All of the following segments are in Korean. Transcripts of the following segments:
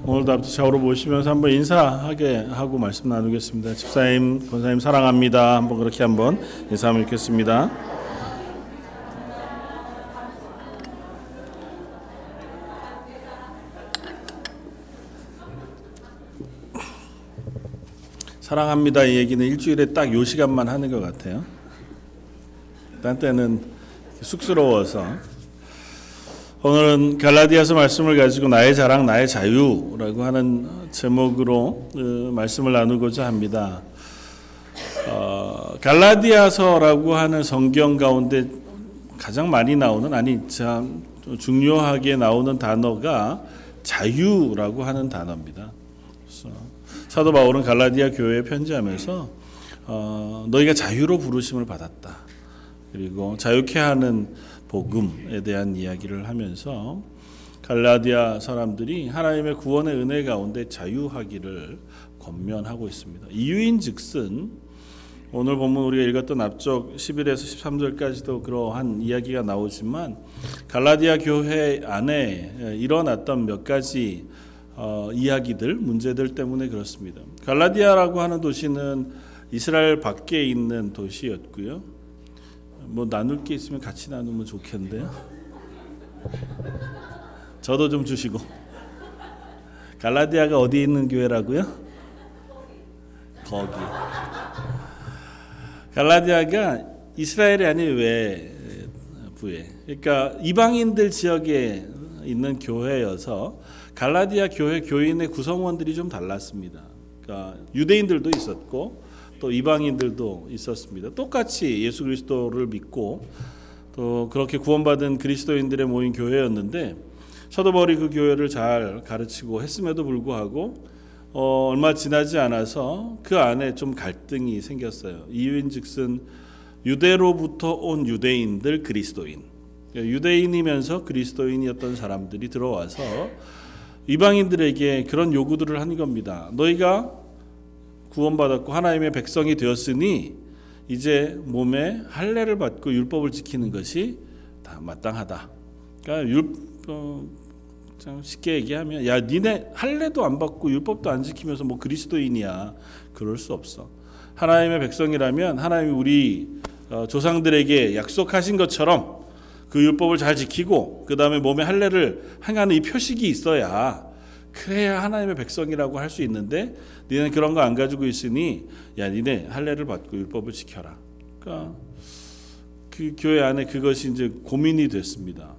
오늘도 앞서 좌우로 보시면서 한번 인사하게 하고 말씀 나누겠습니다. 집사님, 권사님 사랑합니다. 한번 그렇게 한번 인사 한번 읽겠습니다. 사랑합니다 이 얘기는 일주일에 딱 요 시간만 하는 것 같아요. 딴 때는 쑥스러워서. 오늘은 갈라디아서 말씀을 가지고 나의 자랑 나의 자유라고 하는 제목으로 말씀을 나누고자 합니다. 갈라디아서라고 하는 성경 가운데 가장 많이 나오는, 아니 참 중요하게 나오는 단어가 자유라고 하는 단어입니다. 그래서 사도 바울은 갈라디아 교회에 편지하면서 너희가 자유로 부르심을 받았다. 그리고 자유케 하는 복음에 대한 이야기를 하면서 갈라디아 사람들이 하나님의 구원의 은혜 가운데 자유하기를 권면하고 있습니다. 이유인즉슨 오늘 본문 우리가 읽었던 앞쪽 11에서 13절까지도 그러한 이야기가 나오지만 갈라디아 교회 안에 일어났던 몇 가지 이야기들, 문제들 때문에 그렇습니다. 갈라디아라고 하는 도시는 이스라엘 밖에 있는 도시였고요. 뭐 나눌 게 있으면 같이 나누면 좋겠는데요. 저도 좀 주시고. 갈라디아가 어디 있는 교회라고요? 거기. 갈라디아가 이스라엘이 아닌 외부에, 그러니까 이방인들 지역에 있는 교회여서 갈라디아 교회 교인의 구성원들이 좀 달랐습니다. 그러니까 유대인들도 있었고 또 이방인들도 있었습니다. 똑같이 예수 그리스도를 믿고 또 그렇게 구원받은 그리스도인들의 모인 교회였는데 사도 바울이 그 교회를 잘 가르치고 했음에도 불구하고 얼마 지나지 않아서 그 안에 좀 갈등이 생겼어요. 이유인즉슨 유대로부터 온 유대인들 그리스도인, 유대인이면서 그리스도인이었던 사람들이 들어와서 이방인들에게 그런 요구들을 한 겁니다. 너희가 구원받았고 하나님의 백성이 되었으니 이제 몸에 할례를 받고 율법을 지키는 것이 다 마땅하다. 그러니까 참 쉽게 얘기하면 야 니네 할례도 안 받고 율법도 안 지키면서 뭐 그리스도인이야. 그럴 수 없어. 하나님의 백성이라면 하나님이 우리 조상들에게 약속하신 것처럼 그 율법을 잘 지키고 그 다음에 몸에 할례를 행하는 이 표식이 있어야 그래야 하나님의 백성이라고 할 수 있는데 니네 그런 거 안 가지고 있으니 야 니네 할례를 받고 율법을 지켜라. 그러니까 그 교회 안에 그것이 이제 고민이 됐습니다.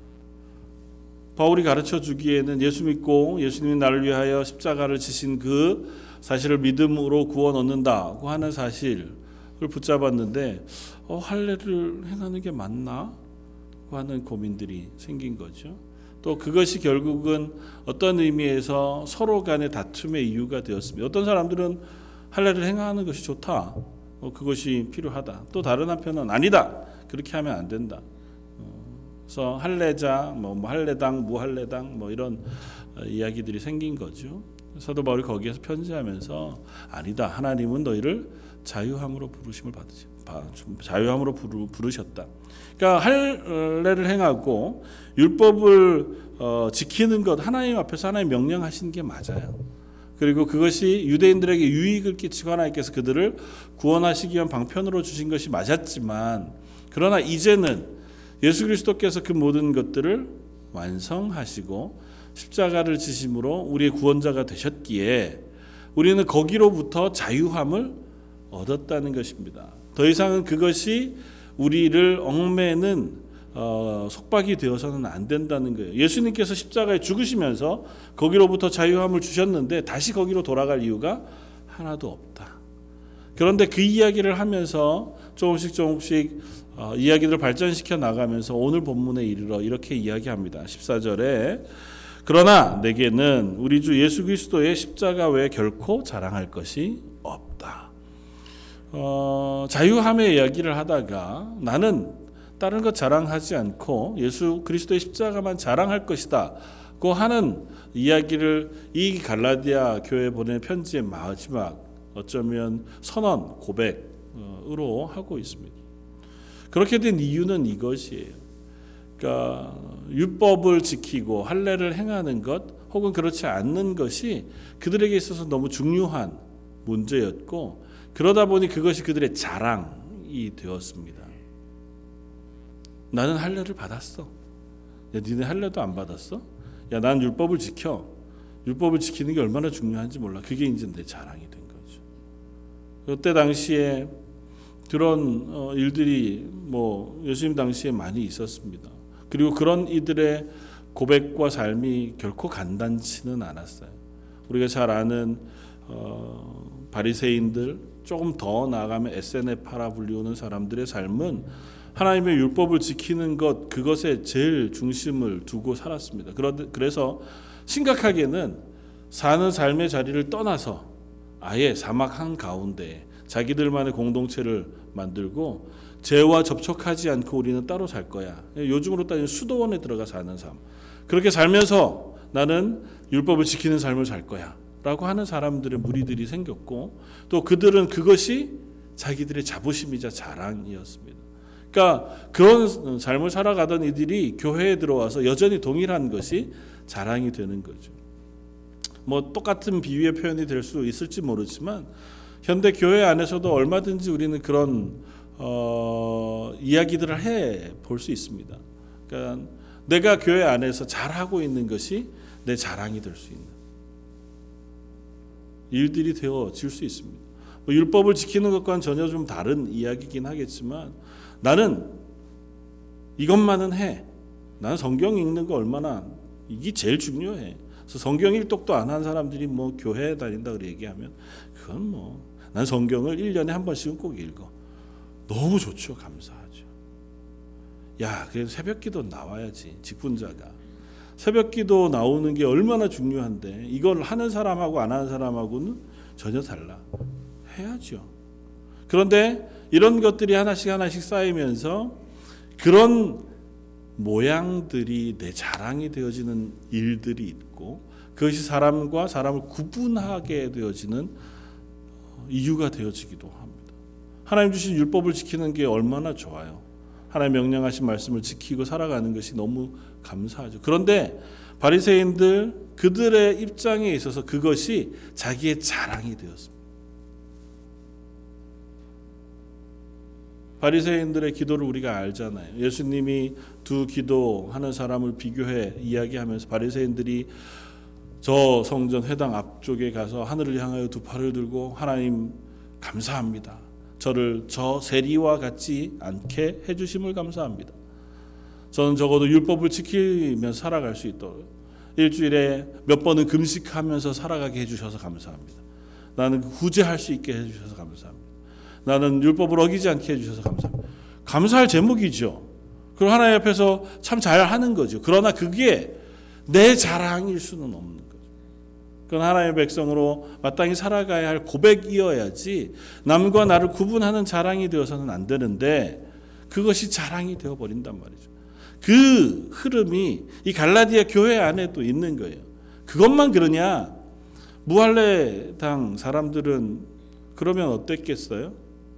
바울이 가르쳐 주기에는 예수 믿고 예수님이 나를 위하여 십자가를 지신 그 사실을 믿음으로 구원 얻는다고 하는 사실을 붙잡았는데 할례를 행하는 게 맞나? 하는 고민들이 생긴 거죠. 또 그것이 결국은 어떤 의미에서 서로 간의 다툼의 이유가 되었습니다. 어떤 사람들은 할례를 행하는 것이 좋다. 그것이 필요하다. 또 다른 한편은 아니다. 그렇게 하면 안 된다. 그래서 할례자, 할례당, 무할례당 이런 이야기들이 생긴 거죠. 사도 바울이 거기에서 편지하면서 아니다. 하나님은 너희를 자유함으로 부르심을 받으시. 자유함으로 부르셨다. 그러니까 할례를 행하고 율법을 지키는 것 하나님 앞에서 하나님 명령하신 게 맞아요. 그리고 그것이 유대인들에게 유익을 끼치고 하나님께서 그들을 구원하시기 위한 방편으로 주신 것이 맞았지만 그러나 이제는 예수 그리스도께서 그 모든 것들을 완성하시고 십자가를 지심으로 우리의 구원자가 되셨기에 우리는 거기로부터 자유함을 얻었다는 것입니다. 더 이상은 그것이 우리를 얽매는 속박이 되어서는 안 된다는 거예요. 예수님께서 십자가에 죽으시면서 거기로부터 자유함을 주셨는데 다시 거기로 돌아갈 이유가 하나도 없다. 그런데 그 이야기를 하면서 조금씩 이야기를 발전시켜 나가면서 오늘 본문에 이르러 이렇게 이야기합니다. 14절에 그러나 내게는 우리 주 예수 그리스도의 십자가 외에 결코 자랑할 것이 없다. 자유함의 이야기를 하다가 나는 다른 것 자랑하지 않고 예수 그리스도의 십자가만 자랑할 것이다 고 하는 이야기를 이 갈라디아 교회에 보낸 편지의 마지막 어쩌면 선언 고백으로 하고 있습니다. 그렇게 된 이유는 이것이에요. 그러니까 율법을 지키고 할례를 행하는 것 혹은 그렇지 않는 것이 그들에게 있어서 너무 중요한 문제였고, 그러다 보니 그것이 그들의 자랑이 되었습니다. 나는 할례를 받았어. 야, 니네 할례도 안 받았어? 야, 난 율법을 지켜. 율법을 지키는 게 얼마나 중요한지 몰라. 그게 이제 내 자랑이 된 거죠. 그때 당시에 그런 일들이 예수님 당시에 많이 있었습니다. 그리고 그런 이들의 고백과 삶이 결코 간단치는 않았어요. 우리가 잘 아는 바리새인들, 조금 더 나아가면 에세네파라 불리우는 사람들의 삶은 하나님의 율법을 지키는 것, 그것에 제일 중심을 두고 살았습니다. 그래서 심각하게는 사는 삶의 자리를 떠나서 아예 사막 한가운데 자기들만의 공동체를 만들고 죄와 접촉하지 않고 우리는 따로 살 거야. 요즘으로 따지면 수도원에 들어가 사는 삶. 그렇게 살면서 나는 율법을 지키는 삶을 살 거야 라고 하는 사람들의 무리들이 생겼고, 또 그들은 그것이 자기들의 자부심이자 자랑이었습니다. 그러니까 그런 삶을 살아가던 이들이 교회에 들어와서 여전히 동일한 것이 자랑이 되는 거죠. 똑같은 비유의 표현이 될 수 있을지 모르지만 현대 교회 안에서도 얼마든지 우리는 그런 이야기들을 해 볼 수 있습니다. 그러니까 내가 교회 안에서 잘하고 있는 것이 내 자랑이 될 수 있는 일들이 되어질 수 있습니다. 율법을 지키는 것과는 전혀 좀 다른 이야기긴 하겠지만 나는 이것만은 해. 나는 성경 읽는 거 얼마나 이게 제일 중요해. 그래서 성경 일독도 안 한 사람들이 교회에 다닌다 그래 얘기하면 그건 난 성경을 1년에 한 번씩은 꼭 읽어. 너무 좋죠. 감사하죠. 야, 그래도 새벽기도 나와야지. 직분자가. 새벽기도 나오는 게 얼마나 중요한데 이걸 하는 사람하고 안 하는 사람하고는 전혀 달라. 해야죠. 그런데 이런 것들이 하나씩 쌓이면서 그런 모양들이 내 자랑이 되어지는 일들이 있고, 그것이 사람과 사람을 구분하게 되어지는 이유가 되어지기도 합니다. 하나님 주신 율법을 지키는 게 얼마나 좋아요. 하나님 명령하신 말씀을 지키고 살아가는 것이 너무 감사하죠. 그런데 바리새인들 그들의 입장에 있어서 그것이 자기의 자랑이 되었습니다. 바리새인들의 기도를 우리가 알잖아요. 예수님이 두 기도하는 사람을 비교해 이야기하면서 바리새인들이 저 성전 회당 앞쪽에 가서 하늘을 향하여 두 팔을 들고 하나님 감사합니다. 저를 저 세리와 같지 않게 해주심을 감사합니다. 저는 적어도 율법을 지키면서 살아갈 수 있도록 일주일에 몇 번은 금식하면서 살아가게 해주셔서 감사합니다. 나는 구제할 수 있게 해주셔서 감사합니다. 나는 율법을 어기지 않게 해주셔서 감사합니다. 감사할 제목이죠. 그리고 하나님 앞에서 참 잘하는 거죠. 그러나 그게 내 자랑일 수는 없는 거죠. 그건 하나님의 백성으로 마땅히 살아가야 할 고백이어야지 남과 나를 구분하는 자랑이 되어서는 안 되는데 그것이 자랑이 되어버린단 말이죠. 그 흐름이 이 갈라디아 교회 안에도 있는 거예요. 그것만 그러냐? 무할례당 사람들은 그러면 어땠겠어요?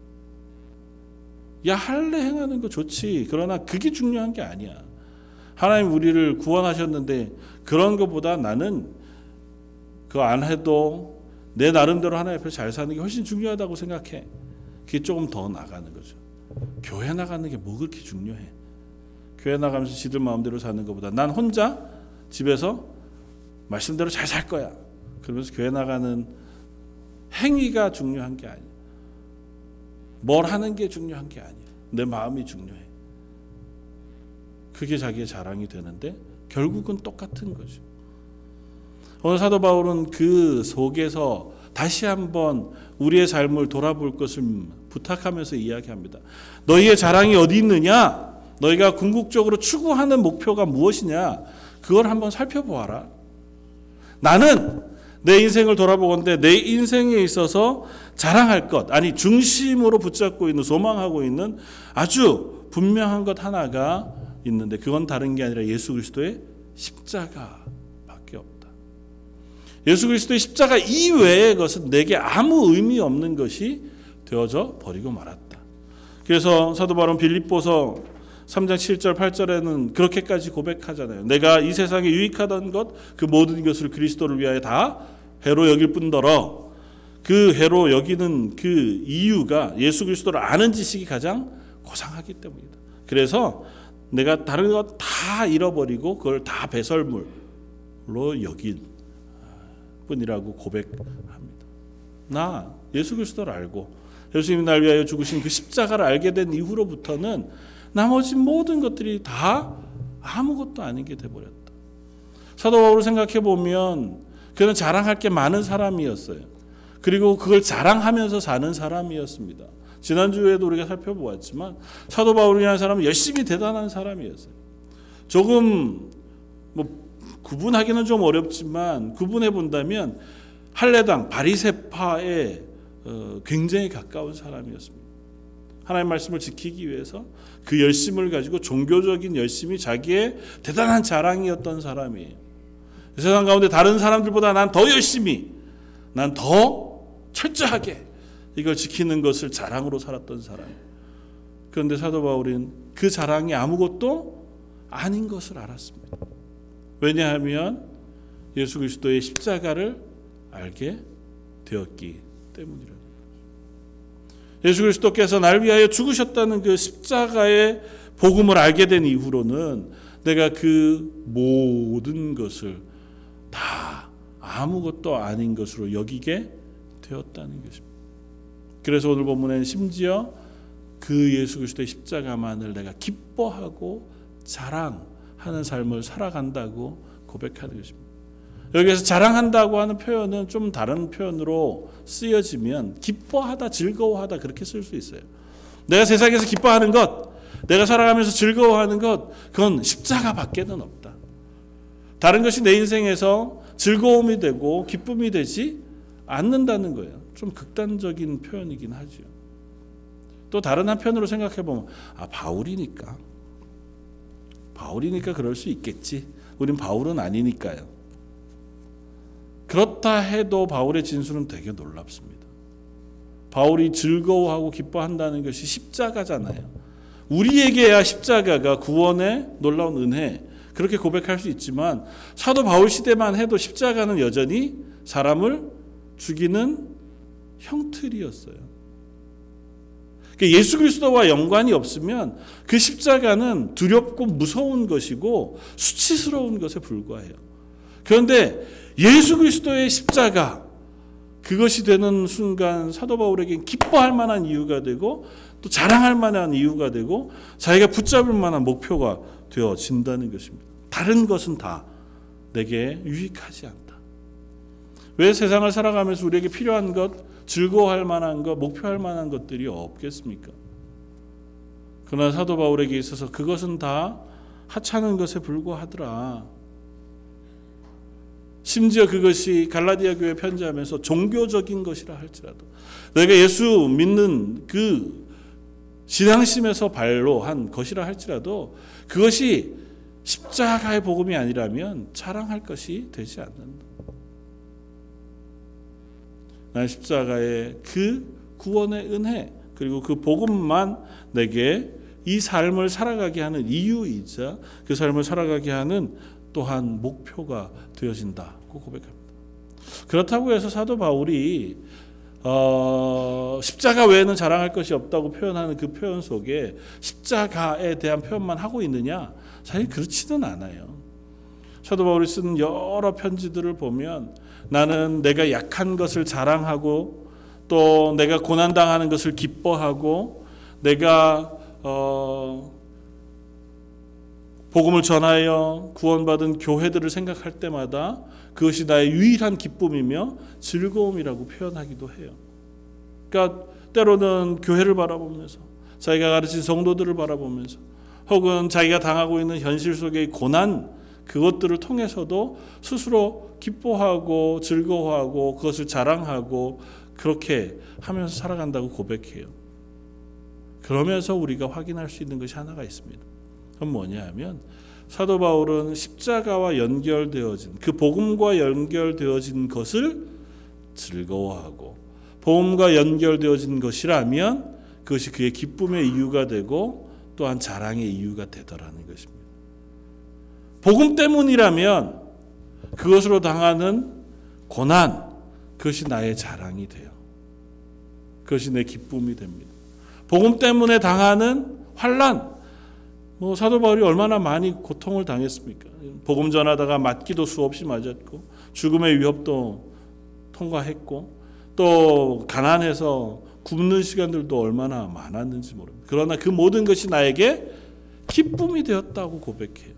야, 할례 행하는 거 좋지. 그러나 그게 중요한 게 아니야. 하나님 우리를 구원하셨는데 그런 것보다 나는 그거 안 해도 내 나름대로 하나님 앞에서 잘 사는 게 훨씬 중요하다고 생각해. 그게 조금 더 나가는 거죠. 교회 나가는 게 뭐 그렇게 중요해. 교회 나가면서 지들 마음대로 사는 것보다 난 혼자 집에서 말씀대로 잘 살 거야. 그러면서 교회 나가는 행위가 중요한 게 아니야. 뭘 하는 게 중요한 게 아니야. 내 마음이 중요해. 그게 자기의 자랑이 되는데 결국은 똑같은 거죠. 오늘 사도 바울은 그 속에서 다시 한번 우리의 삶을 돌아볼 것을 부탁하면서 이야기합니다. 너희의 자랑이 어디 있느냐? 너희가 궁극적으로 추구하는 목표가 무엇이냐? 그걸 한번 살펴보아라. 나는 내 인생을 돌아보건대 내 인생에 있어서 자랑할 것, 아니 중심으로 붙잡고 있는, 소망하고 있는 아주 분명한 것 하나가 있는데 그건 다른 게 아니라 예수 그리스도의 십자가밖에 없다. 예수 그리스도의 십자가 이외의 것은 내게 아무 의미 없는 것이 되어져 버리고 말았다. 그래서 사도 바울은 빌립보서 3장 7절 8절에는 그렇게까지 고백하잖아요. 내가 이 세상에 유익하던 것 그 모든 것을 그리스도를 위하여 다 해로 여길 뿐더러 그 해로 여기는 그 이유가 예수 그리스도를 아는 지식이 가장 고상하기 때문이다. 그래서 내가 다른 것 다 잃어버리고 그걸 다 배설물로 여긴 뿐이라고 고백합니다. 나 예수 그리스도를 알고 예수님이 날 위하여 죽으신 그 십자가를 알게 된 이후로부터는 나머지 모든 것들이 다 아무것도 아닌 게 돼버렸다. 사도 바울을 생각해 보면 그는 자랑할 게 많은 사람이었어요. 그리고 그걸 자랑하면서 사는 사람이었습니다. 지난주에도 우리가 살펴보았지만 사도 바울이라는 사람은 열심히 대단한 사람이었어요. 조금 구분하기는 좀 어렵지만 구분해 본다면 할례당 바리새파에 굉장히 가까운 사람이었습니다. 하나님의 말씀을 지키기 위해서 그 열심을 가지고 종교적인 열심이 자기의 대단한 자랑이었던 사람이에요. 세상 가운데 다른 사람들보다 난 더 열심히, 난 더 철저하게 이걸 지키는 것을 자랑으로 살았던 사람. 그런데 사도 바울은 그 자랑이 아무것도 아닌 것을 알았습니다. 왜냐하면 예수 그리스도의 십자가를 알게 되었기 때문이라. 예수 그리스도께서 날 위하여 죽으셨다는 그 십자가의 복음을 알게 된 이후로는 내가 그 모든 것을 다 아무것도 아닌 것으로 여기게 되었다는 것입니다. 그래서 오늘 본문에는 심지어 그 예수 그리스도의 십자가만을 내가 기뻐하고 자랑하는 삶을 살아간다고 고백하는 것입니다. 여기에서 자랑한다고 하는 표현은 좀 다른 표현으로 쓰여지면 기뻐하다, 즐거워하다 그렇게 쓸 수 있어요. 내가 세상에서 기뻐하는 것, 내가 살아가면서 즐거워하는 것, 그건 십자가밖에는 없다. 다른 것이 내 인생에서 즐거움이 되고 기쁨이 되지 않는다는 거예요. 좀 극단적인 표현이긴 하죠. 또 다른 한편으로 생각해 보면 바울이니까 그럴 수 있겠지. 우린 바울은 아니니까요. 그렇다 해도 바울의 진술은 되게 놀랍습니다. 바울이 즐거워하고 기뻐한다는 것이 십자가잖아요. 우리에게야 십자가가 구원의 놀라운 은혜, 그렇게 고백할 수 있지만 사도 바울 시대만 해도 십자가는 여전히 사람을 죽이는 형틀이었어요. 예수 그리스도와 연관이 없으면 그 십자가는 두렵고 무서운 것이고 수치스러운 것에 불과해요. 그런데 예수 그리스도의 십자가, 그것이 되는 순간 사도 바울에겐 기뻐할 만한 이유가 되고 또 자랑할 만한 이유가 되고 자기가 붙잡을 만한 목표가 되어진다는 것입니다. 다른 것은 다 내게 유익하지 않다. 왜 세상을 살아가면서 우리에게 필요한 것, 즐거워할 만한 것, 목표할 만한 것들이 없겠습니까? 그러나 사도 바울에게 있어서 그것은 다 하찮은 것에 불과하더라. 심지어 그것이 갈라디아 교회 편지하면서 종교적인 것이라 할지라도, 내가 예수 믿는 그 신앙심에서 발로 한 것이라 할지라도 그것이 십자가의 복음이 아니라면 자랑할 것이 되지 않는다. 난 십자가의 그 구원의 은혜, 그리고 그 복음만 내게 이 삶을 살아가게 하는 이유이자 그 삶을 살아가게 하는 또한 목표가 되어진다고 고백합니다. 그렇다고 해서 사도 바울이 십자가 외에는 자랑할 것이 없다고 표현하는 그 표현 속에 십자가에 대한 표현만 하고 있느냐? 사실 그렇지는 않아요. 사도 바울이 쓰는 여러 편지들을 보면 나는 내가 약한 것을 자랑하고 또 내가 고난당하는 것을 기뻐하고 내가 복음을 전하여 구원받은 교회들을 생각할 때마다 그것이 나의 유일한 기쁨이며 즐거움이라고 표현하기도 해요. 그러니까 때로는 교회를 바라보면서 자기가 가르친 성도들을 바라보면서 혹은 자기가 당하고 있는 현실 속의 고난, 그것들을 통해서도 스스로 기뻐하고 즐거워하고 그것을 자랑하고 그렇게 하면서 살아간다고 고백해요. 그러면서 우리가 확인할 수 있는 것이 하나가 있습니다. 그건 뭐냐 하면 사도 바울은 십자가와 연결되어진, 그 복음과 연결되어진 것을 즐거워하고 복음과 연결되어진 것이라면 그것이 그의 기쁨의 이유가 되고 또한 자랑의 이유가 되더라는 것입니다. 복음 때문이라면 그것으로 당하는 고난, 그것이 나의 자랑이 돼요. 그것이 내 기쁨이 됩니다. 복음 때문에 당하는 환난, 사도 바울이 얼마나 많이 고통을 당했습니까? 복음 전하다가 맞기도 수없이 맞았고 죽음의 위협도 통과했고 또 가난해서 굶는 시간들도 얼마나 많았는지 모릅니다. 그러나 그 모든 것이 나에게 기쁨이 되었다고 고백해요.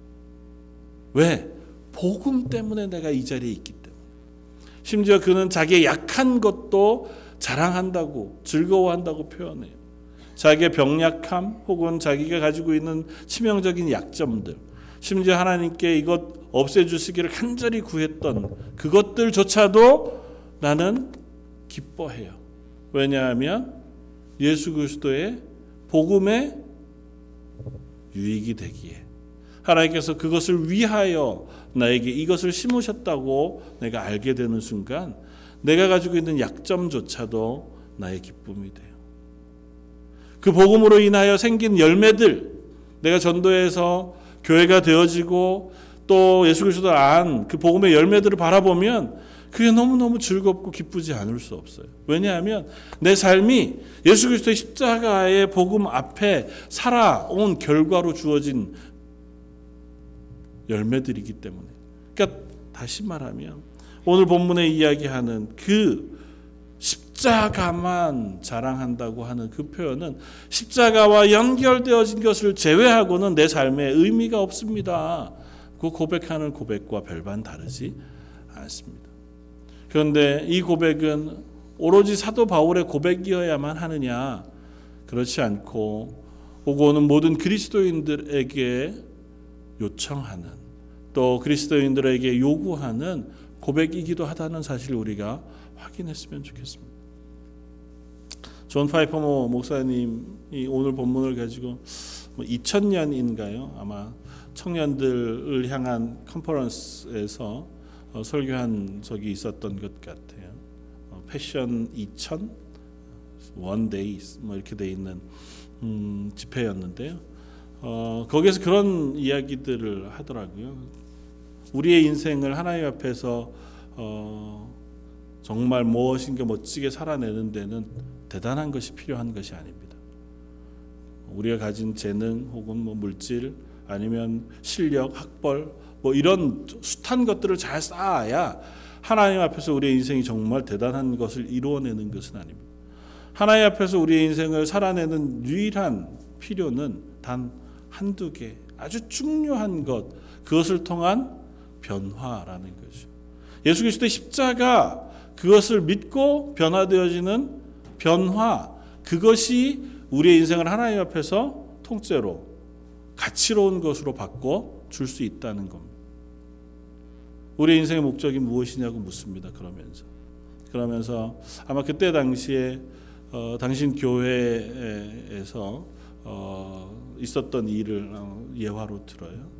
왜? 복음 때문에 내가 이 자리에 있기 때문에. 심지어 그는 자기의 약한 것도 자랑한다고, 즐거워한다고 표현해요. 자기의 병약함 혹은 자기가 가지고 있는 치명적인 약점들, 심지어 하나님께 이것 없애주시기를 간절히 구했던 그것들조차도 나는 기뻐해요. 왜냐하면 예수 그리스도의 복음에 유익이 되기에 하나님께서 그것을 위하여 나에게 이것을 심으셨다고 내가 알게 되는 순간 내가 가지고 있는 약점조차도 나의 기쁨이 돼요. 그 복음으로 인하여 생긴 열매들, 내가 전도해서 교회가 되어지고 또 예수 그리스도를 안 그 복음의 열매들을 바라보면 그게 너무너무 즐겁고 기쁘지 않을 수 없어요. 왜냐하면 내 삶이 예수 그리스도의 십자가의 복음 앞에 살아온 결과로 주어진 열매들이기 때문에. 그러니까 다시 말하면 오늘 본문에 이야기하는 그 십자가만 자랑한다고 하는 그 표현은 십자가와 연결되어진 것을 제외하고는 내 삶에 의미가 없습니다. 그 고백하는 고백과 별반 다르지 않습니다. 그런데 이 고백은 오로지 사도 바울의 고백이어야만 하느냐? 그렇지 않고 오고 오는 모든 그리스도인들에게 요청하는 또 그리스도인들에게 요구하는 고백이기도 하다는 사실을 우리가 확인했으면 좋겠습니다. 존 파이퍼모 목사님이 오늘 본문을 가지고 2000년인가요? 아마 청년들을 향한 컨퍼런스에서 설교한 적이 있었던 것 같아요. 패션 2000 One Days 이렇게 돼 있는 집회였는데요. 거기에서 그런 이야기들을 하더라고요. 우리의 인생을 하나님 앞에서 정말 무엇인가 멋지게 살아내는 데는 대단한 것이 필요한 것이 아닙니다. 우리가 가진 재능 혹은 물질 아니면 실력, 학벌 이런 숱한 것들을 잘 쌓아야 하나님 앞에서 우리의 인생이 정말 대단한 것을 이루어내는 것은 아닙니다. 하나님 앞에서 우리의 인생을 살아내는 유일한 필요는 단 한두 개, 아주 중요한 것, 그것을 통한 변화라는 거죠. 예수 그리스도의 십자가, 그것을 믿고 변화되어지는 변화, 그것이 우리의 인생을 하나님 앞에서 통째로 가치로운 것으로 바꿔 줄 수 있다는 겁니다. 우리의 인생의 목적이 무엇이냐고 묻습니다. 그러면서 아마 그때 당시에 당신 교회에서 있었던 일을 예화로 들어요.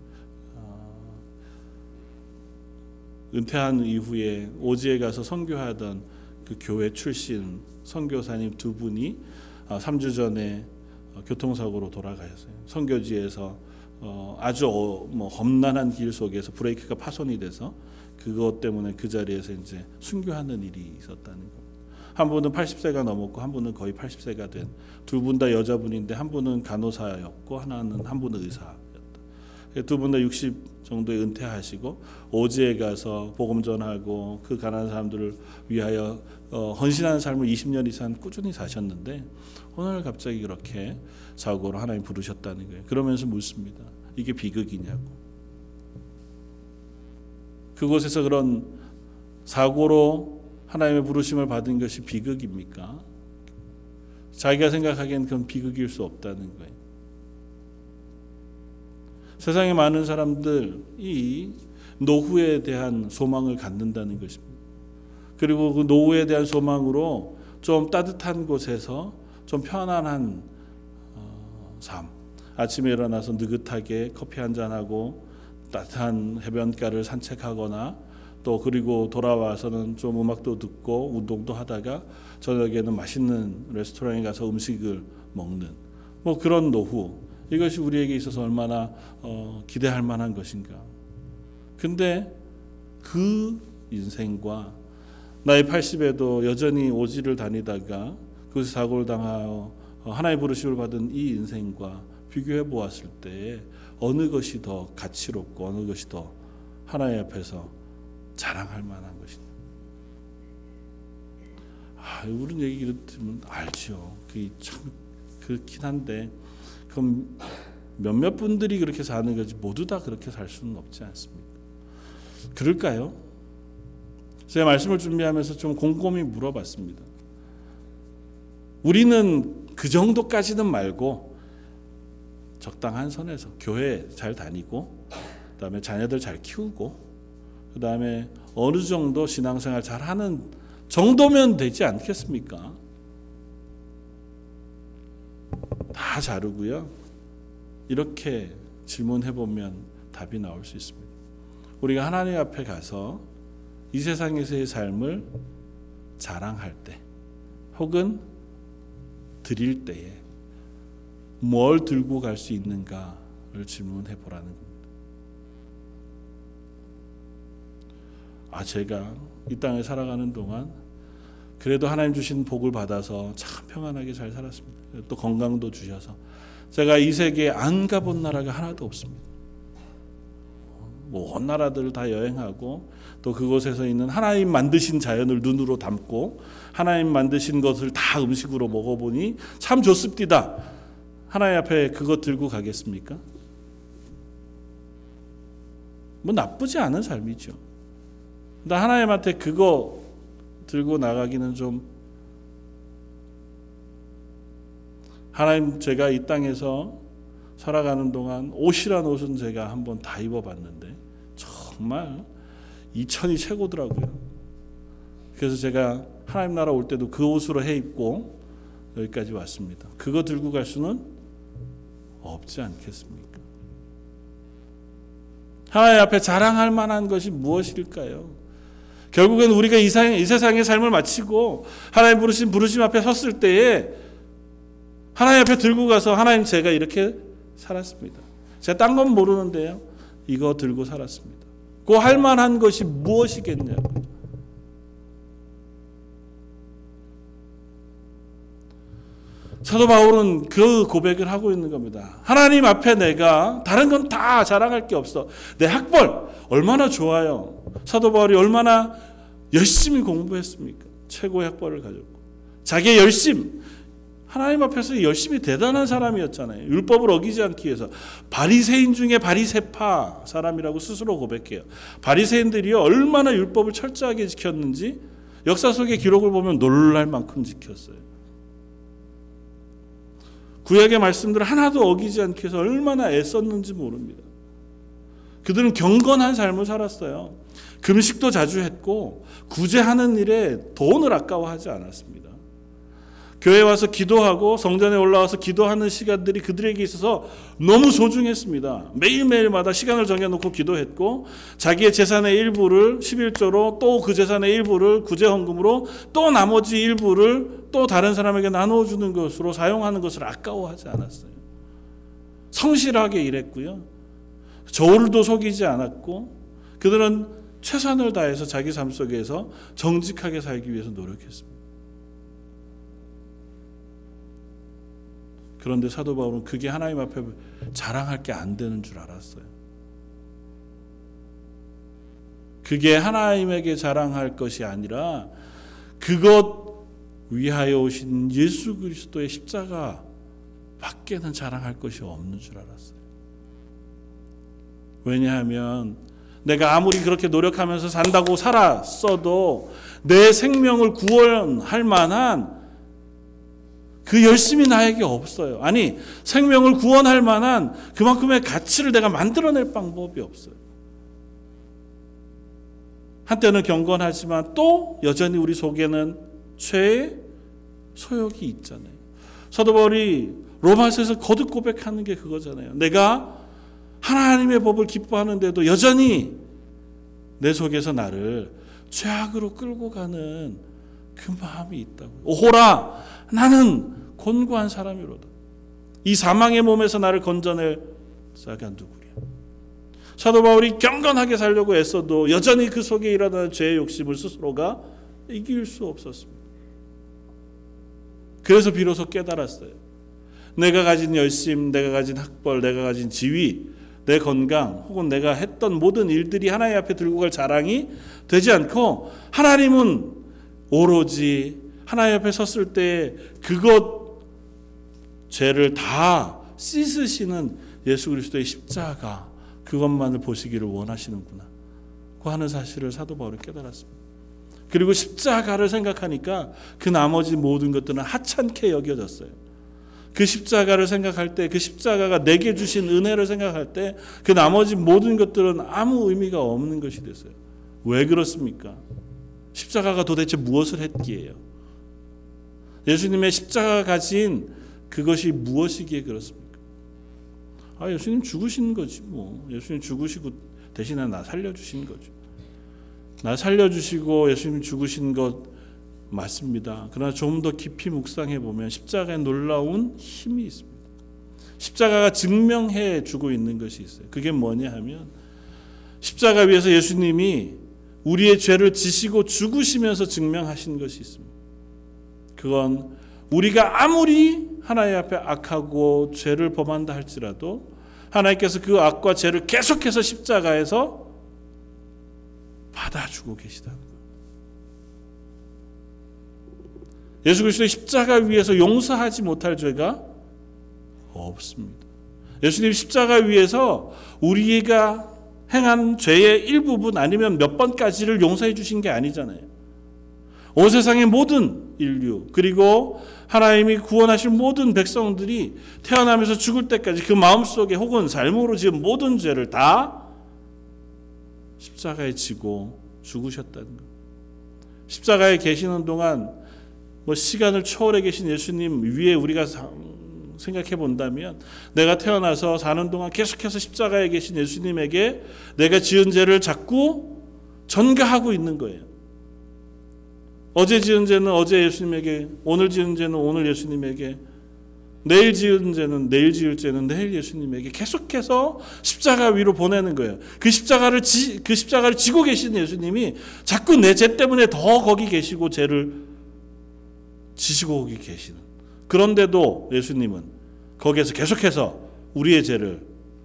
은퇴한 이후에 오지에 가서 선교하던 그 교회 출신 선교사님 두 분이 3주 전에 교통사고로 돌아가셨어요. 선교지에서 아주 험난한 길 속에서 브레이크가 파손이 돼서 그것 때문에 그 자리에서 이제 순교하는 일이 있었다는 겁니다. 한 분은 80세가 넘었고 한 분은 거의 80세가 된 두 분 다 여자분인데 한 분은 간호사였고 한 분은 의사였다. 두 분 다 60 정도에 은퇴하시고 오지에 가서 복음 전하고 그 가난한 사람들을 위하여 헌신하는 삶을 20년 이상 꾸준히 사셨는데 오늘 갑자기 그렇게 사고로 하나님 부르셨다는 거예요. 그러면서 묻습니다. 이게 비극이냐고. 그곳에서 그런 사고로 하나님의 부르심을 받은 것이 비극입니까? 자기가 생각하기엔 그건 비극일 수 없다는 거예요. 세상에 많은 사람들이 노후에 대한 소망을 갖는다는 것입니다. 그리고 그 노후에 대한 소망으로 좀 따뜻한 곳에서 좀 편안한 삶, 아침에 일어나서 느긋하게 커피 한잔하고 따뜻한 해변가를 산책하거나 또 그리고 돌아와서는 좀 음악도 듣고 운동도 하다가 저녁에는 맛있는 레스토랑에 가서 음식을 먹는 뭐 그런 노후, 이것이 우리에게 있어서 얼마나 기대할 만한 것인가. 근데 그 인생과 나이 80에도 여전히 오지를 다니다가 그것이 사고를 당하여 하나의 부르심을 받은 이 인생과 비교해 보았을 때 어느 것이 더 가치롭고 어느 것이 더 하나님 앞에서 자랑할 만한 것인가. 이런 얘기를 들으면 알죠. 그게 참 그렇긴 한데, 그럼 몇몇 분들이 그렇게 사는 거지 모두 다 그렇게 살 수는 없지 않습니까? 그럴까요? 제가 말씀을 준비하면서 좀 곰곰이 물어봤습니다. 우리는 그 정도까지는 말고 적당한 선에서 교회 잘 다니고, 그다음에 자녀들 잘 키우고, 그다음에 어느 정도 신앙생활 잘 하는 정도면 되지 않겠습니까? 다 자르고요. 이렇게 질문해보면 답이 나올 수 있습니다. 우리가 하나님 앞에 가서 이 세상에서의 삶을 자랑할 때, 혹은 드릴 때에 뭘 들고 갈 수 있는가를 질문해 보라는 겁니다. 제가 이 땅에 살아가는 동안 그래도 하나님 주신 복을 받아서 참 평안하게 잘 살았습니다. 또 건강도 주셔서 제가 이 세계에 안 가본 나라가 하나도 없습니다. 온 나라들을 다 여행하고, 또 그곳에서 있는 하나님 만드신 자연을 눈으로 담고 하나님 만드신 것을 다 음식으로 먹어보니 참 좋습니다. 하나님 앞에 그것 들고 가겠습니까? 뭐 나쁘지 않은 삶이죠. 근데 하나님한테 그거 들고 나가기는 좀, 하나님, 제가 이 땅에서 살아가는 동안 옷이란 옷은 제가 한번 다 입어봤는데 정말 2000이 최고더라고요. 그래서 제가 하나님 나라 올 때도 그 옷으로 해 입고 여기까지 왔습니다. 그거 들고 갈 수는 없지 않겠습니까? 하나님 앞에 자랑할 만한 것이 무엇일까요? 결국엔 우리가 이 세상의 삶을 마치고 하나님 부르심 앞에 섰을 때에 하나님 앞에 들고 가서, 하나님, 제가 이렇게 살았습니다. 제가 딴 건 모르는데요, 이거 들고 살았습니다. 그 할 만한 것이 무엇이겠냐고. 사도 바울은 그 고백을 하고 있는 겁니다. 하나님 앞에 내가 다른 건 다 자랑할 게 없어. 내 학벌 얼마나 좋아요. 사도 바울이 얼마나 열심히 공부했습니까? 최고의 학벌을 가졌고, 자기의 열심, 하나님 앞에서 열심히 대단한 사람이었잖아요. 율법을 어기지 않기 위해서. 바리새인 중에 바리새파 사람이라고 스스로 고백해요. 바리새인들이요, 얼마나 율법을 철저하게 지켰는지 역사 속의 기록을 보면 놀랄 만큼 지켰어요. 구약의 말씀들을 하나도 어기지 않기 위해서 얼마나 애썼는지 모릅니다. 그들은 경건한 삶을 살았어요. 금식도 자주 했고 구제하는 일에 돈을 아까워하지 않았습니다. 교회에 와서 기도하고 성전에 올라와서 기도하는 시간들이 그들에게 있어서 너무 소중했습니다. 매일매일마다 시간을 정해놓고 기도했고, 자기의 재산의 일부를 11조로, 또 그 재산의 일부를 구제헌금으로, 또 나머지 일부를 또 다른 사람에게 나눠주는 것으로 사용하는 것을 아까워하지 않았어요. 성실하게 일했고요, 저울도 속이지 않았고, 그들은 최선을 다해서 자기 삶 속에서 정직하게 살기 위해서 노력했습니다. 그런데 사도 바울은 그게 하나님 앞에 자랑할 게 안 되는 줄 알았어요. 그게 하나님에게 자랑할 것이 아니라 그것 위하여 오신 예수 그리스도의 십자가 밖에는 자랑할 것이 없는 줄 알았어요. 왜냐하면 내가 아무리 그렇게 노력하면서 산다고 살았어도 내 생명을 구원할 만한 그 열심이 나에게 없어요. 아니, 생명을 구원할 만한 그만큼의 가치를 내가 만들어낼 방법이 없어요. 한때는 경건하지만 또 여전히 우리 속에는 죄의 소욕이 있잖아요. 사도 바울이 로마서에서 거듭 고백하는 게 그거잖아요. 내가 하나님의 법을 기뻐하는데도 여전히 내 속에서 나를 죄악으로 끌고 가는 그 마음이 있다고. 오호라, 나는 곤고한 사람이로다. 이 사망의 몸에서 나를 건져낼 자가 누구랴. 사도 바울이 경건하게 살려고 애써도 여전히 그 속에 일어나는 죄의 욕심을 스스로가 이길 수 없었습니다. 그래서 비로소 깨달았어요. 내가 가진 열심, 내가 가진 학벌, 내가 가진 지위, 내 건강, 혹은 내가 했던 모든 일들이 하나님 앞에 들고 갈 자랑이 되지 않고 하나님은 오로지 하나님 앞에 섰을 때 그것 죄를 다 씻으시는 예수 그리스도의 십자가, 그것만을 보시기를 원하시는구나 그 하는 사실을 사도 바울이 깨달았습니다. 그리고 십자가를 생각하니까 그 나머지 모든 것들은 하찮게 여겨졌어요. 그 십자가를 생각할 때, 그 십자가가 내게 주신 은혜를 생각할 때 그 나머지 모든 것들은 아무 의미가 없는 것이 됐어요. 왜 그렇습니까? 십자가가 도대체 무엇을 했기에요? 예수님의 십자가가 가진 그것이 무엇이기에 그렇습니까? 예수님 죽으신 거지 뭐. 예수님 죽으시고 대신에 나 살려주신 거죠. 나 살려주시고 예수님 죽으신 것 맞습니다. 그러나 좀 더 깊이 묵상해 보면 십자가에 놀라운 힘이 있습니다. 십자가가 증명해 주고 있는 것이 있어요. 그게 뭐냐 하면 십자가 위에서 예수님이 우리의 죄를 지시고 죽으시면서 증명하신 것이 있습니다. 그건 우리가 아무리 하나님 앞에 악하고 죄를 범한다 할지라도 하나님께서 그 악과 죄를 계속해서 십자가에서 받아주고 계시다는 거예요. 예수 그리스도의 십자가 위에서 용서하지 못할 죄가 없습니다. 예수님 십자가 위에서 우리가 행한 죄의 일부분 아니면 몇 번까지를 용서해 주신 게 아니잖아요. 온 세상의 모든 인류 그리고 하나님이 구원하실 모든 백성들이 태어나면서 죽을 때까지 그 마음속에 혹은 삶으로 지은 모든 죄를 다 십자가에 지고 죽으셨다는 거예요. 십자가에 계시는 동안 시간을 초월해 계신 예수님 위에 우리가 생각해 본다면 내가 태어나서 사는 동안 계속해서 십자가에 계신 예수님에게 내가 지은 죄를 자꾸 전가하고 있는 거예요. 어제 지은 죄는 어제 예수님에게, 오늘 지은 죄는 오늘 예수님에게, 내일 지은 죄는 내일 지을 죄는 내일 예수님에게 계속해서 십자가 위로 보내는 거예요. 그 십자가를 지고 계신 예수님이 자꾸 내 죄 때문에 더 거기 계시고 죄를 지시고 거기 계시는. 그런데도 예수님은 거기에서 계속해서 우리의 죄를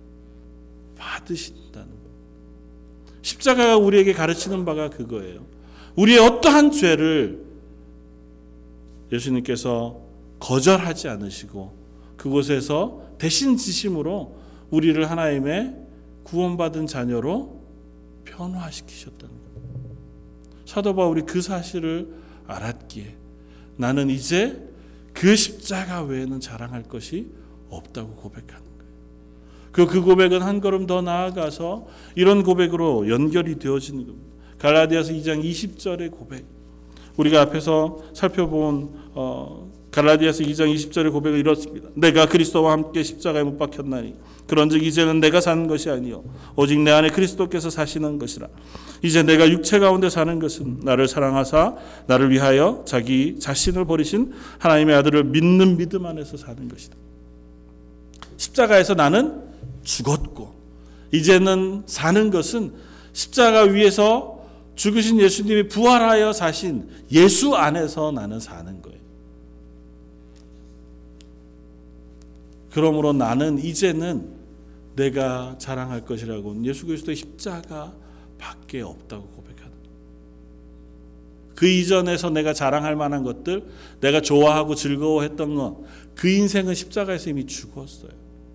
받으신다는 거예요. 십자가가 우리에게 가르치는 바가 그거예요. 우리의 어떠한 죄를 예수님께서 거절하지 않으시고 그곳에서 대신 지심으로 우리를 하나님의 구원받은 자녀로 변화시키셨다는 거예요. 사도 바울이 그 사실을 알았기에 나는 이제 그 십자가 외에는 자랑할 것이 없다고 고백하는 거예요. 그 고백은 한 걸음 더 나아가서 이런 고백으로 연결이 되어지는 겁니다. 갈라디아서 2장 20절의 고백. 우리가 앞에서 살펴본 갈라디아서 2장 20절의 고백은 이렇습니다. 내가 그리스도와 함께 십자가에 못 박혔나니 그런즉 이제는 내가 사는 것이 아니요 오직 내 안에 그리스도께서 사시는 것이라. 이제 내가 육체 가운데 사는 것은 나를 사랑하사 나를 위하여 자기 자신을 버리신 하나님의 아들을 믿는 믿음 안에서 사는 것이다. 십자가에서 나는 죽었고 이제는 사는 것은 십자가 위에서 죽으신 예수님이 부활하여 사신 예수 안에서 나는 사는 거예요. 그러므로 나는 이제는 내가 자랑할 것이라고는 예수 그리스도의 십자가 밖에 없다고 고백하는 거예요. 그 이전에서 내가 자랑할 만한 것들, 내가 좋아하고 즐거워했던 것, 그 인생은 십자가에서 이미 죽었어요.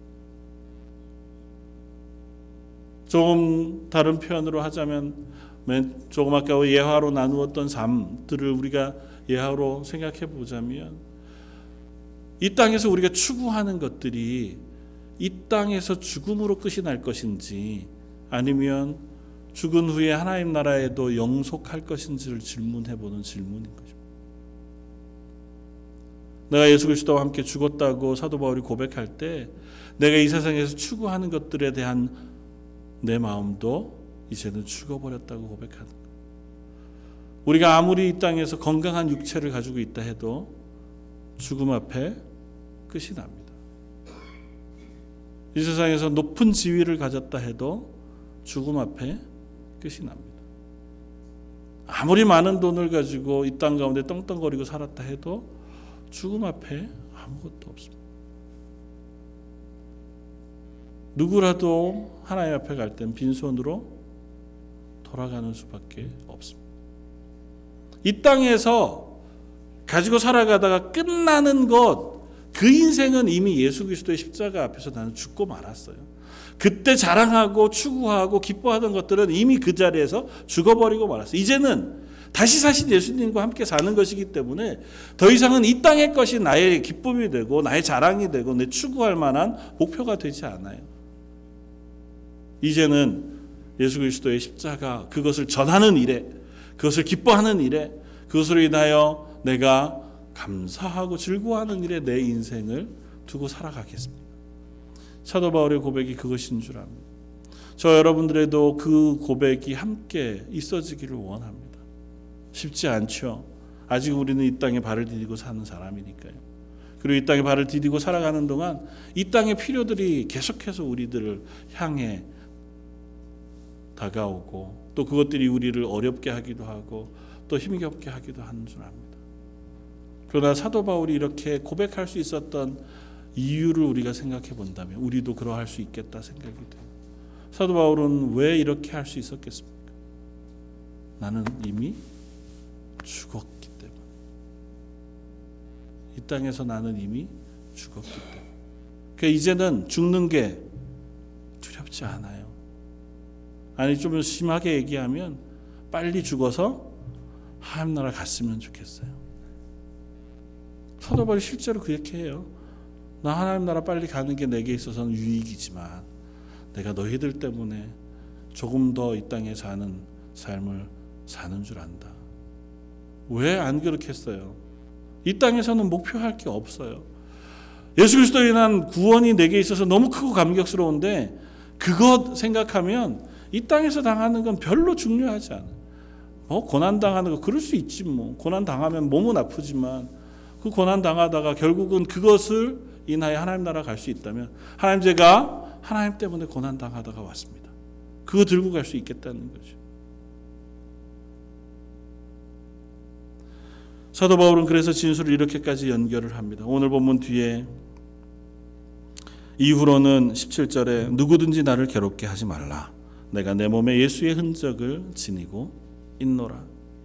조금 다른 표현으로 하자면 조금 아까 예화로 나누었던 삶들을 우리가 예화로 생각해 보자면 이 땅에서 우리가 추구하는 것들이 이 땅에서 죽음으로 끝이 날 것인지 아니면 죽은 후에 하나님 나라에도 영속할 것인지를 질문해 보는 질문인 것입니다. 내가 예수 그리스도와 함께 죽었다고 사도 바울이 고백할 때 내가 이 세상에서 추구하는 것들에 대한 내 마음도 이제는 죽어버렸다고 고백하는 거예요. 우리가 아무리 이 땅에서 건강한 육체를 가지고 있다 해도 죽음 앞에 끝이 납니다. 이 세상에서 높은 지위를 가졌다 해도 죽음 앞에 끝이 납니다. 아무리 많은 돈을 가지고 이 땅 가운데 떵떵거리고 살았다 해도 죽음 앞에 아무것도 없습니다. 누구라도 하나님 앞에 갈 땐 빈손으로 돌아가는 수밖에 없습니다. 이 땅에서 가지고 살아가다가 끝나는 것, 그 인생은 이미 예수 그리스도의 십자가 앞에서 나는 죽고 말았어요. 그때 자랑하고 추구하고 기뻐하던 것들은 이미 그 자리에서 죽어버리고 말았어요. 이제는 다시 사신 예수님과 함께 사는 것이기 때문에 더 이상은 이 땅의 것이 나의 기쁨이 되고 나의 자랑이 되고 내 추구할 만한 목표가 되지 않아요. 이제는 예수 그리스도의 십자가, 그것을 전하는 일에, 그것을 기뻐하는 일에, 그것으로 인하여 내가 감사하고 즐거워하는 일에 내 인생을 두고 살아가겠습니다. 사도 바울의 고백이 그것인 줄 압니다. 저 여러분들에도 그 고백이 함께 있어지기를 원합니다. 쉽지 않죠. 아직 우리는 이 땅에 발을 디디고 사는 사람이니까요. 그리고 이 땅에 발을 디디고 살아가는 동안 이 땅의 필요들이 계속해서 우리들을 향해 다가오고 또 그것들이 우리를 어렵게 하기도 하고 또 힘겹게 하기도 하는 줄 압니다. 그러나 사도 바울이 이렇게 고백할 수 있었던 이유를 우리가 생각해 본다면 우리도 그러할 수 있겠다 생각이 돼요. 사도 바울은 왜 이렇게 할 수 있었겠습니까? 나는 이미 죽었기 때문에. 이 땅에서 나는 이미 죽었기 때문에. 그러니까 이제는 죽는 게 두렵지 않아요. 아니 좀 심하게 얘기하면 빨리 죽어서 하나님 나라 갔으면 좋겠어요. 사도 바울이 실제로 그렇게 해요. 나 하나님 나라 빨리 가는 게 내게 있어서는 유익이지만 내가 너희들 때문에 조금 더 이 땅에 사는 삶을 사는 줄 안다. 왜 안 그렇게 했어요? 이 땅에서는 목표할 게 없어요. 예수 그리스도로 인한 구원이 내게 있어서 너무 크고 감격스러운데 그것 생각하면 이 땅에서 당하는 건 별로 중요하지 않아요. 고난 당하는 거 그럴 수 있지 뭐. 고난 당하면 몸은 아프지만 그 고난 당하다가 결국은 그것을 인하여 하나님 나라 갈 수 있다면 하나님 제가 하나님 때문에 고난 당하다가 왔습니다. 그거 들고 갈 수 있겠다는 거죠. 사도 바울은 그래서 진술을 이렇게까지 연결을 합니다. 오늘 본문 뒤에 이후로는 17절에 누구든지 나를 괴롭게 하지 말라. 내가 내 몸에 예수의 흔적을 지니고 있노라.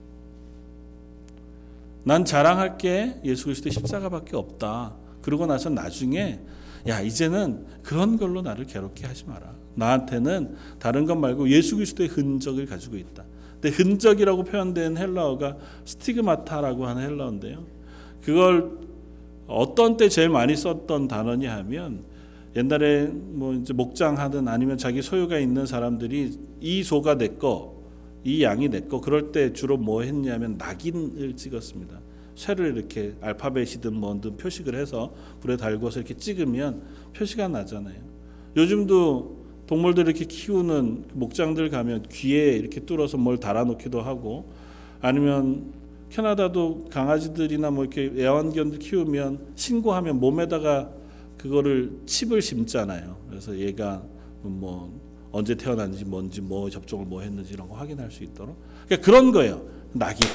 난 자랑할 게 예수 그리스도의 십자가밖에 없다. 그러고 나서 나중에 야 이제는 그런 걸로 나를 괴롭게 하지 마라. 나한테는 다른 것 말고 예수 그리스도의 흔적을 가지고 있다. 근데 흔적이라고 표현된 헬라어가 스티그마타라고 하는 헬라어인데요. 그걸 어떤 때 제일 많이 썼던 단어냐 하면 옛날에 뭐 이제 목장하든 아니면 자기 소유가 있는 사람들이 이 소가 내 거, 이 양이 내 거, 그럴 때 주로 뭐 했냐면 낙인을 찍었습니다. 쇠를 이렇게 알파벳이든 뭐든 표식을 해서 불에 달궈서 이렇게 찍으면 표시가 나잖아요. 요즘도 동물들 이렇게 키우는 목장들 가면 귀에 이렇게 뚫어서 뭘 달아놓기도 하고 아니면 캐나다도 강아지들이나 뭐 이렇게 애완견들 키우면 신고하면 몸에다가 그거를 칩을 심잖아요. 그래서 얘가 뭐 언제 태어났는지 뭔지 뭐 접종을 뭐 했는지 이런 거 확인할 수 있도록. 그러니까 그런 거예요. 낙인.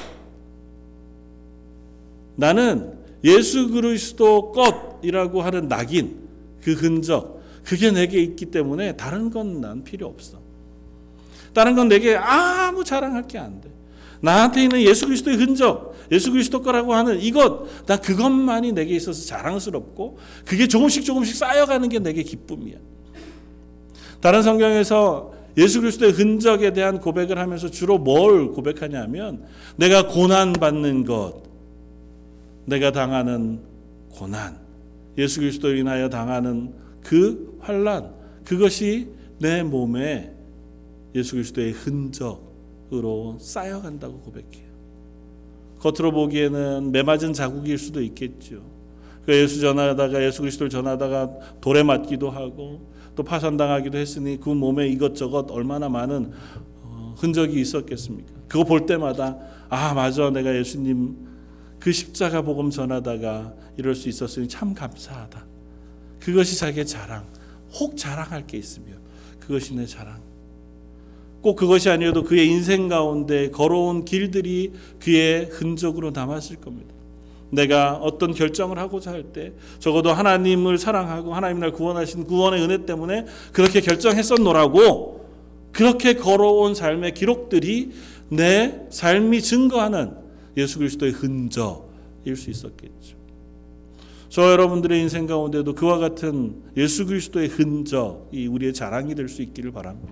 나는 예수 그리스도 것이라고 하는 낙인, 그 흔적, 그게 내게 있기 때문에 다른 건 난 필요 없어. 다른 건 내게 아무 자랑할 게 안 돼. 나한테 있는 예수 그리스도의 흔적, 예수 그리스도 거라고 하는 이것, 나 그것만이 내게 있어서 자랑스럽고 그게 조금씩 쌓여가는 게 내게 기쁨이야. 다른 성경에서 예수 그리스도의 흔적에 대한 고백을 하면서 주로 뭘 고백하냐면 내가 고난받는 것, 내가 당하는 고난, 예수 그리스도로 인하여 당하는 그 환난, 그것이 내 몸에 예수 그리스도의 흔적으로 쌓여간다고 고백해요. 겉으로 보기에는 매맞은 자국일 수도 있겠죠. 예수 그리스도를 전하다가 돌에 맞기도 하고 또 파산당하기도 했으니 그 몸에 이것저것 얼마나 많은 흔적이 있었겠습니까? 그거 볼 때마다 아 맞아, 내가 예수님 그 십자가 복음 전하다가 이럴 수 있었으니 참 감사하다. 그것이 자기의 자랑. 혹 자랑할 게 있으며 그것이 내 자랑. 꼭 그것이 아니어도 그의 인생 가운데 걸어온 길들이 그의 흔적으로 남았을 겁니다. 내가 어떤 결정을 하고자 할 때 적어도 하나님을 사랑하고 하나님 날 구원하신 구원의 은혜 때문에 그렇게 결정했었노라고, 그렇게 걸어온 삶의 기록들이 내 삶이 증거하는 예수 그리스도의 흔적일 수 있었겠죠. 저 여러분들의 인생 가운데도 그와 같은 예수 그리스도의 흔적이 우리의 자랑이 될 수 있기를 바랍니다.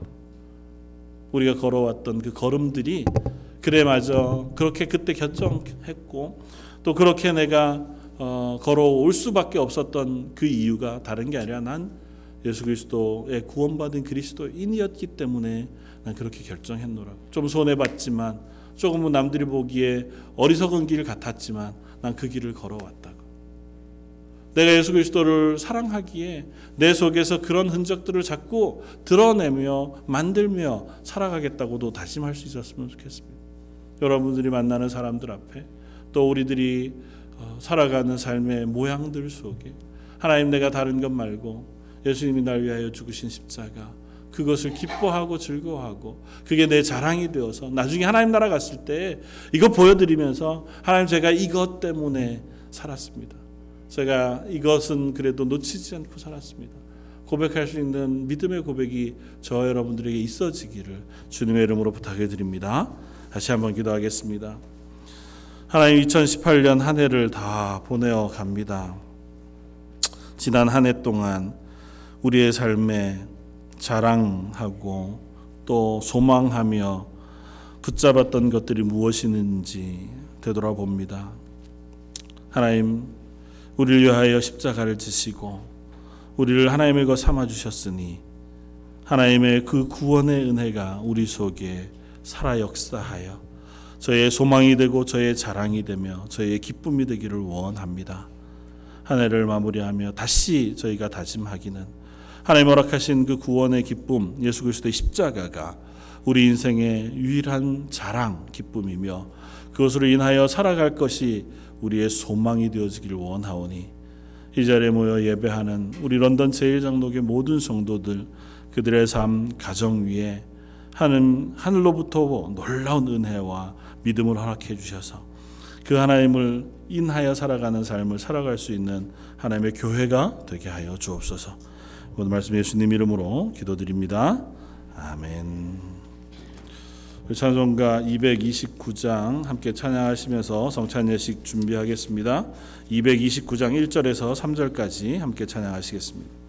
우리가 걸어왔던 그 걸음들이 그래 맞아 그렇게 그때 결정했고 또 그렇게 내가 걸어올 수밖에 없었던 그 이유가 다른 게 아니라 난 예수 그리스도의 구원받은 그리스도인이었기 때문에 난 그렇게 결정했노라고. 좀 손해봤지만 조금은 남들이 보기에 어리석은 길 같았지만 난 그 길을 걸어왔다고. 내가 예수 그리스도를 사랑하기에 내 속에서 그런 흔적들을 자꾸 드러내며 만들며 살아가겠다고도 다짐할 수 있었으면 좋겠습니다. 여러분들이 만나는 사람들 앞에 또 우리들이 살아가는 삶의 모양들 속에 하나님 내가 다른 것 말고 예수님이 날 위하여 죽으신 십자가 그것을 기뻐하고 즐거워하고 그게 내 자랑이 되어서 나중에 하나님 나라 갔을 때 이거 보여드리면서 하나님 제가 이것 때문에 살았습니다. 제가 이것은 그래도 놓치지 않고 살았습니다. 고백할 수 있는 믿음의 고백이 저 여러분들에게 있어지기를 주님의 이름으로 부탁해 드립니다. 다시 한번 기도하겠습니다. 하나님 2018년 한 해를 다 보내어 갑니다. 지난 한 해 동안 우리의 삶에 자랑하고 또 소망하며 붙잡았던 것들이 무엇이는지 되돌아봅니다. 하나님 우리를 위하여 십자가를 지시고 우리를 하나님의 것 삼아주셨으니 하나님의 그 구원의 은혜가 우리 속에 살아 역사하여 저의 소망이 되고 저의 자랑이 되며 저의 기쁨이 되기를 원합니다. 한 해를 마무리하며 다시 저희가 다짐하기는 하나님 허락하신 그 구원의 기쁨 예수 그리스도의 십자가가 우리 인생의 유일한 자랑 기쁨이며 그것으로 인하여 살아갈 것이 우리의 소망이 되어지기를 원하오니 이 자리에 모여 예배하는 우리 런던 제1장독의 모든 성도들 그들의 삶 가정 위에 하늘로부터 놀라운 은혜와 믿음을 허락해 주셔서 그 하나님을 인하여 살아가는 삶을 살아갈 수 있는 하나님의 교회가 되게 하여 주옵소서. 오늘 말씀 예수님 이름으로 기도드립니다. 아멘. 찬송가 229장 함께 찬양하시면서 성찬 예식 준비하겠습니다. 229장 1절에서 3절까지 함께 찬양하시겠습니다.